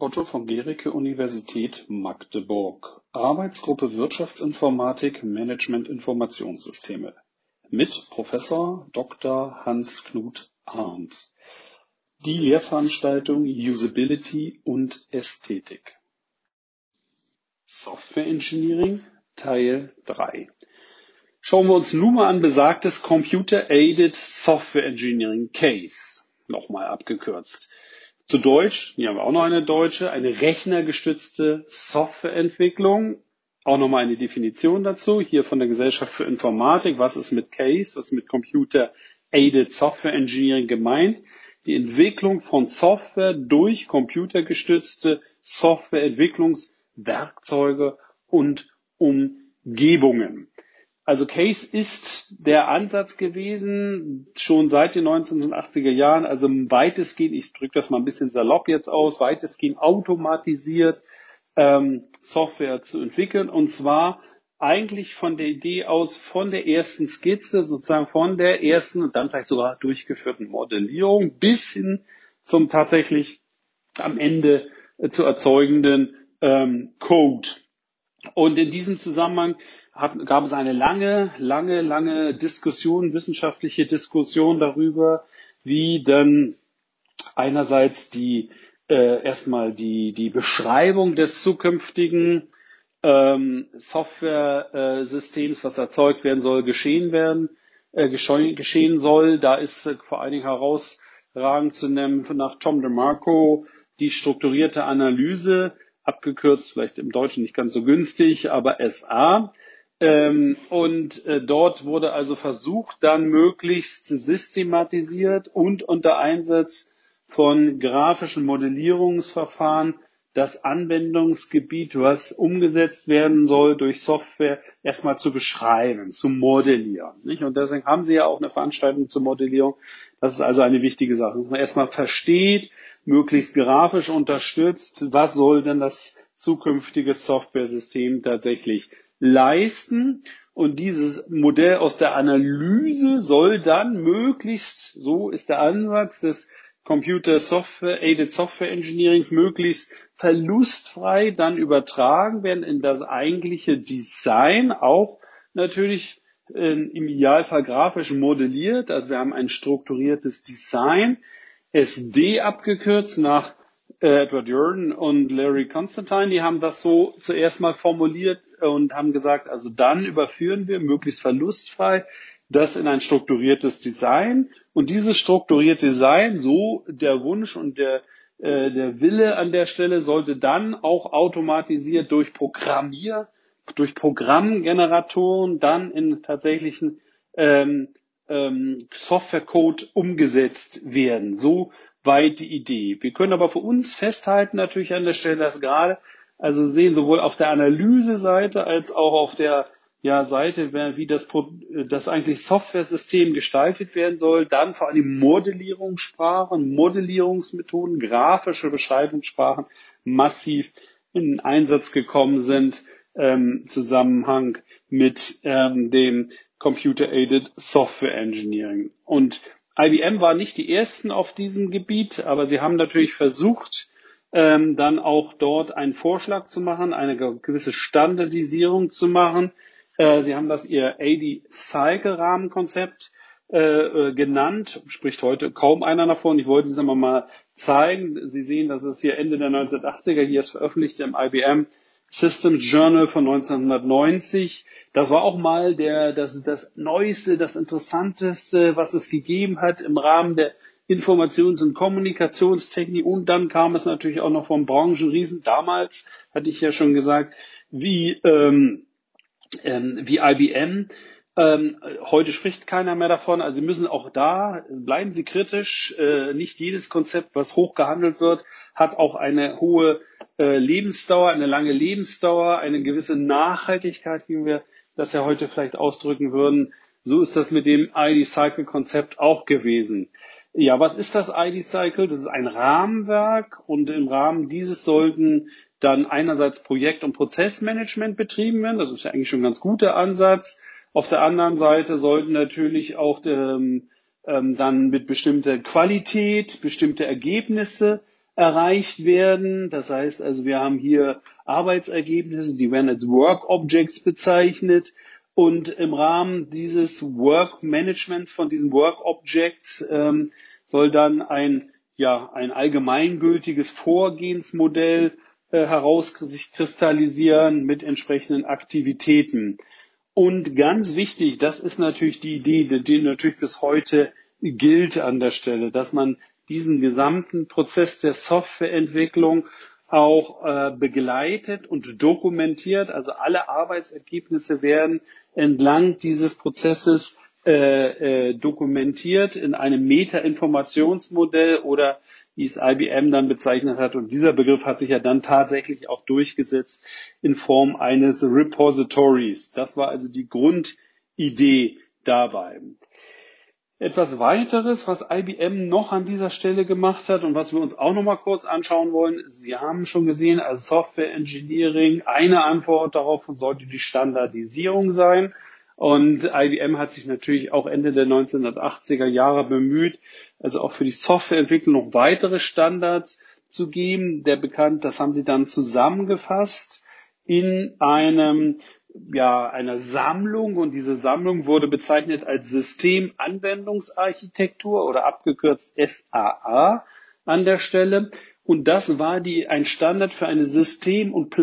Otto von Guericke, Universität Magdeburg. Arbeitsgruppe Wirtschaftsinformatik, Management Informationssysteme mit Professor Dr. Hans-Knut Arndt. Die Lehrveranstaltung Usability und Ästhetik. Software Engineering Teil 3. Schauen wir uns nun mal an besagtes Computer-Aided Software Engineering Case, nochmal abgekürzt. Zu Deutsch, hier haben wir auch noch eine deutsche, eine rechnergestützte Softwareentwicklung. Auch nochmal eine Definition dazu, hier von der Gesellschaft für Informatik. Was ist mit Case, was ist mit Computer-Aided Software Engineering gemeint? Die Entwicklung von Software durch computergestützte Softwareentwicklungswerkzeuge und Umgebungen. Also Case ist der Ansatz gewesen, schon seit den 1980er Jahren, also weitestgehend, ich drücke das mal ein bisschen salopp jetzt aus, weitestgehend automatisiert Software zu entwickeln, und zwar eigentlich von der Idee aus, von der ersten Skizze, sozusagen von der ersten und dann vielleicht sogar durchgeführten Modellierung bis hin zum tatsächlich am Ende zu erzeugenden Code. Und in diesem Zusammenhang gab es eine lange Diskussion, wissenschaftliche Diskussion darüber, wie dann einerseits erstmal die Beschreibung des zukünftigen Software-Systems, was erzeugt werden soll, geschehen soll. Da ist vor allen Dingen herausragend zu nennen nach Tom DeMarco die strukturierte Analyse, abgekürzt, vielleicht im Deutschen nicht ganz so günstig, aber SA. Dort wurde also versucht, dann möglichst systematisiert und unter Einsatz von grafischen Modellierungsverfahren das Anwendungsgebiet, was umgesetzt werden soll, durch Software erstmal zu beschreiben, zu modellieren. Nicht? Und deswegen haben Sie ja auch eine Veranstaltung zur Modellierung. Das ist also eine wichtige Sache, dass man erstmal versteht, möglichst grafisch unterstützt, was soll denn das zukünftige Software-System tatsächlich leisten. Und dieses Modell aus der Analyse soll dann möglichst, so ist der Ansatz des Aided Software Engineerings, möglichst verlustfrei dann übertragen werden in das eigentliche Design, auch natürlich im Idealfall grafisch modelliert. Also wir haben ein strukturiertes Design, SD abgekürzt nach Edward Jordan und Larry Constantine, die haben das so zuerst mal formuliert und haben gesagt, also dann überführen wir möglichst verlustfrei das in ein strukturiertes Design, und dieses strukturierte Design, so der Wunsch und der Wille an der Stelle, sollte dann auch automatisiert durch Programmgeneratoren dann in tatsächlichen Softwarecode umgesetzt werden. So weit die Idee. Wir können aber für uns festhalten natürlich an der Stelle, dass gerade, also sehen, sowohl auf der Analyseseite als auch auf der Seite, wie das eigentlich Software-System gestaltet werden soll, dann vor allem Modellierungssprachen, Modellierungsmethoden, grafische Beschreibungssprachen massiv in Einsatz gekommen sind, im Zusammenhang mit dem Computer-Aided Software Engineering. Und IBM war nicht die ersten auf diesem Gebiet, aber sie haben natürlich versucht, dann auch dort einen Vorschlag zu machen, eine gewisse Standardisierung zu machen. Sie haben das ihr AD-Cycle-Rahmenkonzept genannt, spricht heute kaum einer davon. Ich wollte es aber mal zeigen. Sie sehen, das ist hier Ende der 1980er, hier ist veröffentlicht im IBM Systems Journal von 1990. Das war auch mal das Neueste, das Interessanteste, was es gegeben hat im Rahmen der Informations- und Kommunikationstechnik. Und dann kam es natürlich auch noch vom Branchenriesen. Damals hatte ich ja schon gesagt, wie IBM. Heute spricht keiner mehr davon. Also Sie müssen auch da, bleiben Sie kritisch. Nicht jedes Konzept, was hoch gehandelt wird, hat auch eine hohe Lebensdauer, eine lange Lebensdauer, eine gewisse Nachhaltigkeit, wie wir das ja heute vielleicht ausdrücken würden. So ist das mit dem ID-Cycle-Konzept auch gewesen. Ja, was ist das ID-Cycle? Das ist ein Rahmenwerk, und im Rahmen dieses sollten dann einerseits Projekt- und Prozessmanagement betrieben werden. Das ist ja eigentlich schon ein ganz guter Ansatz. Auf der anderen Seite sollten natürlich auch dann mit bestimmter Qualität bestimmte Ergebnisse erreicht werden. Das heißt also, wir haben hier Arbeitsergebnisse, die werden als Work Objects bezeichnet. Und im Rahmen dieses Work Managements von diesen Work Objects soll dann ein allgemeingültiges Vorgehensmodell sich kristallisieren mit entsprechenden Aktivitäten. Und ganz wichtig, das ist natürlich die Idee, die natürlich bis heute gilt an der Stelle, dass man diesen gesamten Prozess der Softwareentwicklung auch begleitet und dokumentiert. Also alle Arbeitsergebnisse werden entlang dieses Prozesses dokumentiert in einem Meta-Informationsmodell oder wie es IBM dann bezeichnet hat. Und dieser Begriff hat sich ja dann tatsächlich auch durchgesetzt in Form eines Repositories. Das war also die Grundidee dabei. Etwas weiteres, was IBM noch an dieser Stelle gemacht hat und was wir uns auch noch mal kurz anschauen wollen. Sie haben schon gesehen, als Software Engineering, eine Antwort darauf sollte die Standardisierung sein. Und IBM hat sich natürlich auch Ende der 1980er Jahre bemüht, also auch für die Softwareentwicklung noch weitere Standards zu geben. Das haben sie dann zusammengefasst in einer Sammlung, und diese Sammlung wurde bezeichnet als Systemanwendungsarchitektur oder abgekürzt SAA an der Stelle. Und das war ein Standard für eine system- und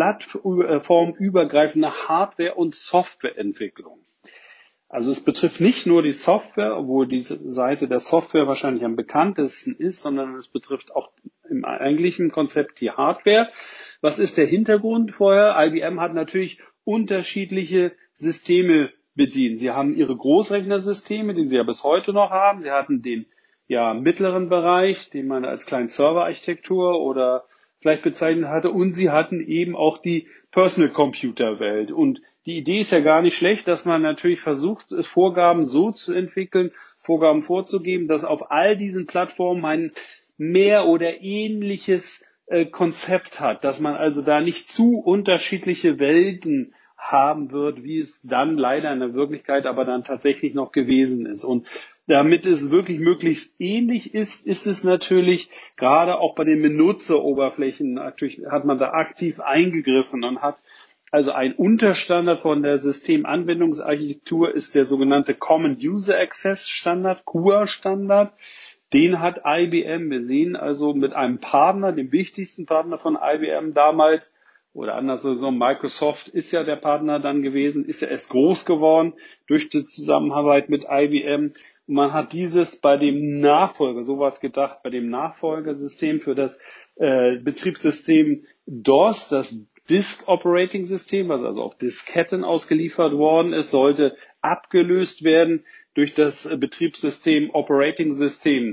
plattformübergreifende Hardware- und Softwareentwicklung. Also es betrifft nicht nur die Software, obwohl diese Seite der Software wahrscheinlich am bekanntesten ist, sondern es betrifft auch im eigentlichen Konzept die Hardware. Was ist der Hintergrund vorher? IBM hat natürlich unterschiedliche Systeme bedient. Sie haben ihre Großrechnersysteme, die sie ja bis heute noch haben. Sie hatten den mittleren Bereich, den man als Client-Server-Architektur oder vielleicht bezeichnet hatte, und sie hatten eben auch die Personal Computer Welt. Und die Idee ist ja gar nicht schlecht, dass man natürlich versucht, Vorgaben so zu entwickeln, Vorgaben vorzugeben, dass auf all diesen Plattformen ein mehr oder ähnliches Konzept hat, dass man also da nicht zu unterschiedliche Welten haben wird, wie es dann leider in der Wirklichkeit aber dann tatsächlich noch gewesen ist. Und damit es wirklich möglichst ähnlich ist, ist es natürlich gerade auch bei den Benutzeroberflächen, natürlich hat man da aktiv eingegriffen und hat also ein Unterstandard von der Systemanwendungsarchitektur ist der sogenannte Common User Access Standard, CUA-Standard. Den hat IBM, wir sehen also mit einem Partner, dem wichtigsten Partner von IBM damals, oder anders so, Microsoft ist ja der Partner dann gewesen, ist ja erst groß geworden durch die Zusammenarbeit mit IBM. Und man hat dieses bei dem Nachfolger, sowas gedacht, bei dem Nachfolgersystem für das Betriebssystem DOS, das Disk Operating System, was also auf Disketten ausgeliefert worden ist, sollte abgelöst werden durch das Betriebssystem Operating System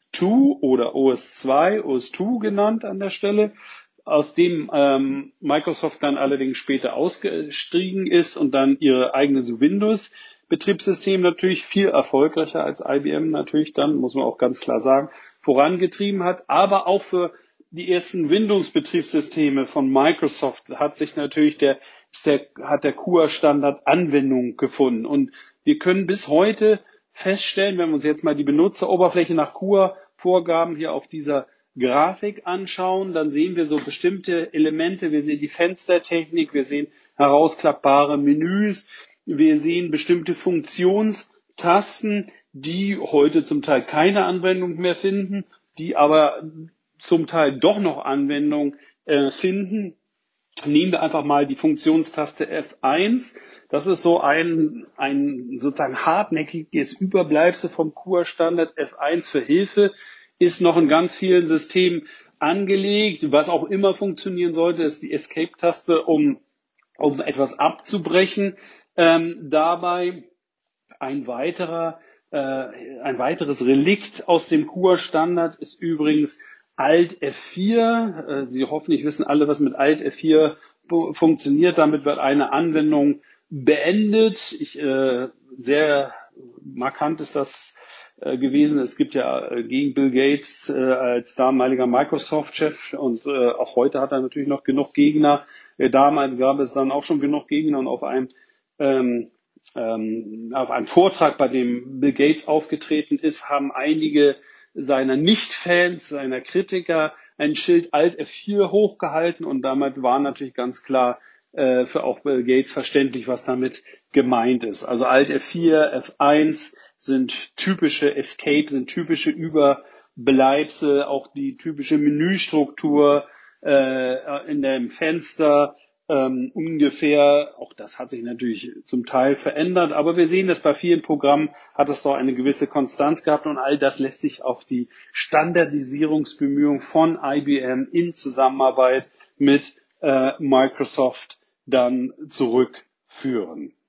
2 oder OS2, OS2 genannt an der Stelle, aus dem Microsoft dann allerdings später ausgestiegen ist und dann ihr eigenes Windows-Betriebssystem natürlich viel erfolgreicher als IBM natürlich dann, muss man auch ganz klar sagen, vorangetrieben hat, aber auch für die ersten Windows-Betriebssysteme von Microsoft hat sich natürlich der CUA-Standard Anwendung gefunden. Und wir können bis heute feststellen, wenn wir uns jetzt mal die Benutzeroberfläche nach CUA-Vorgaben hier auf dieser Grafik anschauen, dann sehen wir so bestimmte Elemente. Wir sehen die Fenstertechnik, wir sehen herausklappbare Menüs, wir sehen bestimmte Funktionstasten, die heute zum Teil keine Anwendung mehr finden, die aber zum Teil doch noch Anwendung finden. Nehmen wir einfach mal die Funktionstaste F1. Das ist so ein sozusagen hartnäckiges Überbleibsel vom CUA-Standard. F1 für Hilfe ist noch in ganz vielen Systemen angelegt. Was auch immer funktionieren sollte, ist die Escape-Taste, um etwas abzubrechen. Dabei ein weiteres Relikt aus dem CUA-Standard ist übrigens Alt F4. Sie hoffentlich wissen alle, was mit Alt F4 funktioniert. Damit wird eine Anwendung beendet. Sehr markant ist das gewesen. Es gibt ja gegen Bill Gates als damaliger Microsoft-Chef und auch heute hat er natürlich noch genug Gegner. Damals gab es dann auch schon genug Gegner und auf einem Vortrag, bei dem Bill Gates aufgetreten ist, haben einige seiner Nicht-Fans, seiner Kritiker ein Schild Alt F4 hochgehalten und damit war natürlich ganz klar für auch Bill Gates verständlich, was damit gemeint ist. Also Alt F4, F1 sind typische Escape, sind typische Überbleibsel, auch die typische Menüstruktur in dem Fenster ungefähr. Auch das hat sich natürlich zum Teil verändert, aber wir sehen, dass bei vielen Programmen hat es doch eine gewisse Konstanz gehabt und all das lässt sich auf die Standardisierungsbemühungen von IBM in Zusammenarbeit mit Microsoft dann zurückführen.